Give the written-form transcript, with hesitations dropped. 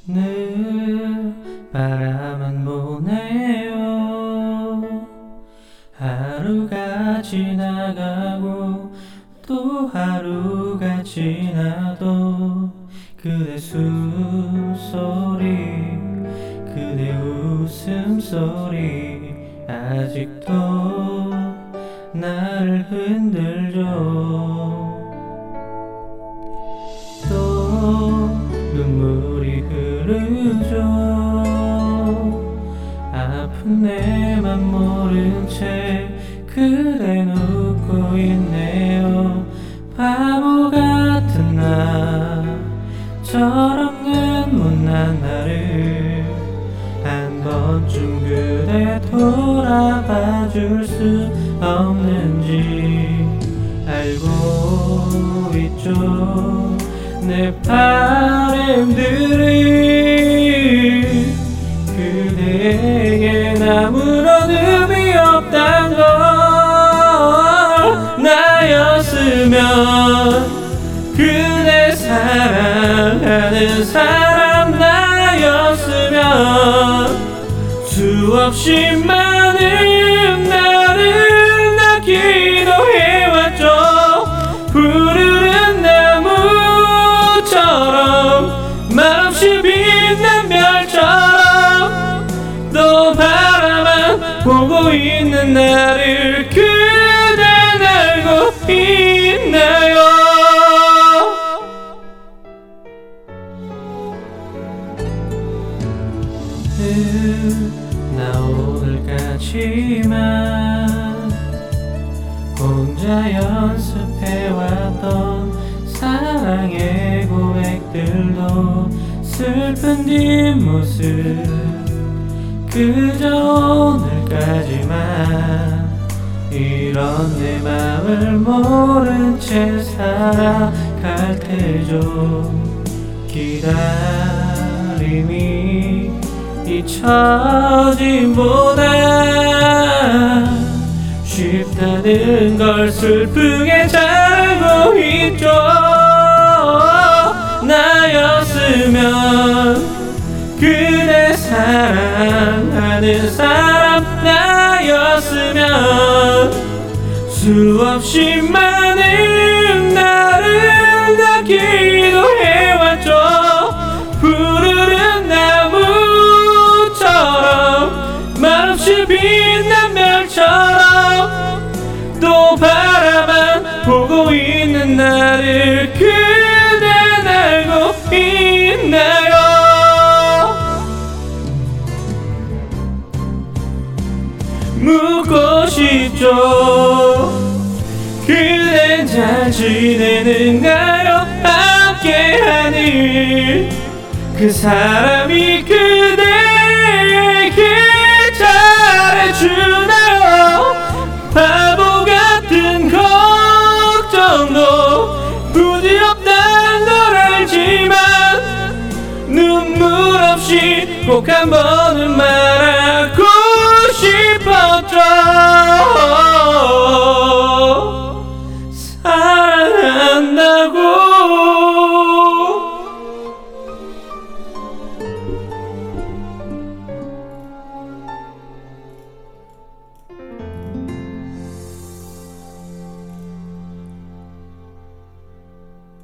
늘 바라만 보네요. 하루가 지나가고 또 하루가 지나도 그대 숨소리, 그대 웃음소리 아직도 나를 흔들죠. 또 눈물이 흐르죠. 아픈 내 맘 모른 채 그댄 웃고 있네요. 바보 같은 나처럼 못난 나를 한 번쯤 그대 돌아봐 줄 수 없는지 알고 있죠. 내 바램들이 그대에겐 아무런 의미 없단 걸. 나였으면 그대 사랑하는 사람 나였으면 수없이 많은 나를 낳기도 해왔죠. 푸르른 나무처럼 말없이 빛난 별처럼 또 바라만 보고 있는 나를 그댄 알고 있나요? 나 오늘까지만 혼자 연습해왔던 사랑의 고백들도 슬픈 뒷모습 그저 오늘까지만 이런 내 맘을 모른 채 살아갈 테죠. 기다림이 잊혀짐보다 쉽다는 걸 슬프게 잘 알고 있죠. 나였으면 그대 사랑하는 사람 나였으면 수없이 많은 나를 낳기도 해왔죠. 푸르른 나무처럼 말없이 빛난 별처럼 또 바라만 보고 있는 나를 그댄 알고 있나요? 묻고 싶죠. 그댄 잘 지내는가요? 함께하는 그 사람이 그대에게 잘해주나요? 바보 같은 걱정도 부질없단 걸 알지만 눈물 없이 꼭 한 번은 말하고 싶었죠.